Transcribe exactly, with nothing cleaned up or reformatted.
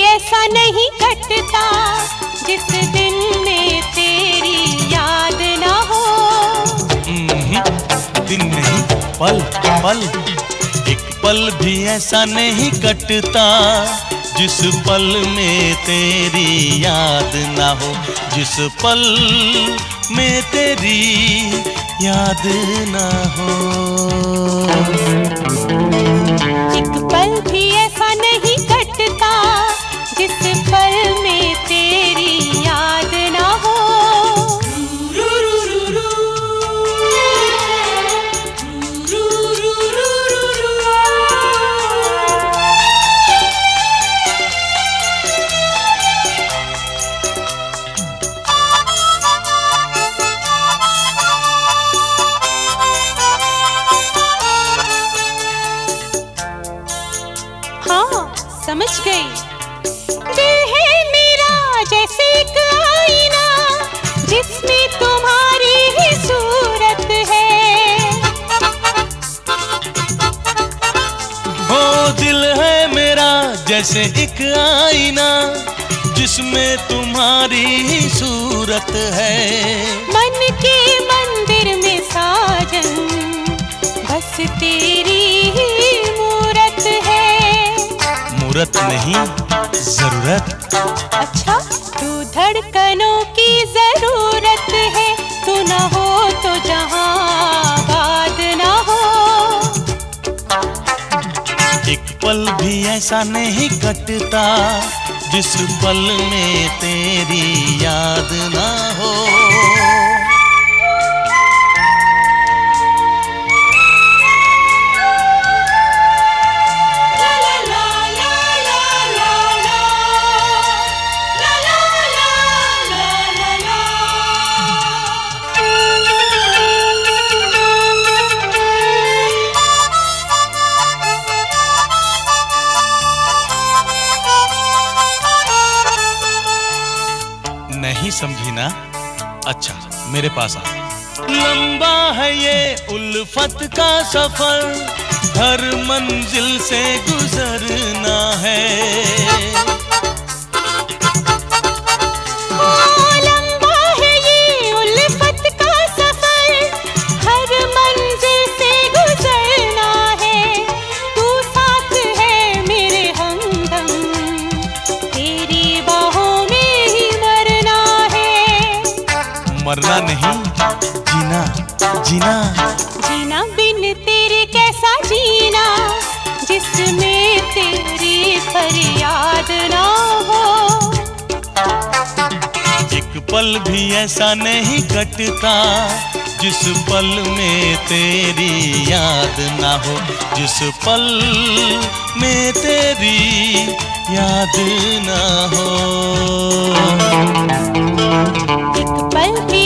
ऐसा नहीं कटता जिस दिन में तेरी याद ना हो। दिन नहीं पल पल, एक पल भी ऐसा नहीं कटता जिस पल में तेरी याद ना हो, जिस पल में तेरी याद ना हो। एक पल भी ऐसा नहीं कटता जिस पल में तेरी याद ना हो। हाँ, समझ गई। दिल है मेरा जैसे एक आईना जिसमें तुम्हारी ही सूरत है। हो दिल है मेरा जैसे एक आईना जिसमें तुम्हारी ही सूरत है। मन के मंदिर में साजन बस तेरी ही मूरत है। मूरत नहीं जरूरत। अच्छा, तू धड़कनों की जरूरत है, तू ना हो तो जहां बात ना हो। एक पल भी ऐसा नहीं कटता जिस पल में तेरी याद ना हो। नहीं समझी ना? अच्छा, मेरे पास आ। लंबा है ये उल्फत का सफर, हर मंजिल से गुजरना है। ओ, लंबा है ये उल्फत का सफर, हर मंजिल से गुजरना है। तू साथ है मेरे हमदम, तेरी बाहों में ही मरना है। मरना नहीं, जीना जीना। जीना बिन तेरे कैसा जीना, जिसमें तेरी फरियाद ना हो। एक पल भी ऐसा नहीं कटता जिस पल में तेरी याद ना हो, जिस पल में तेरी याद ना हो। एक पल भी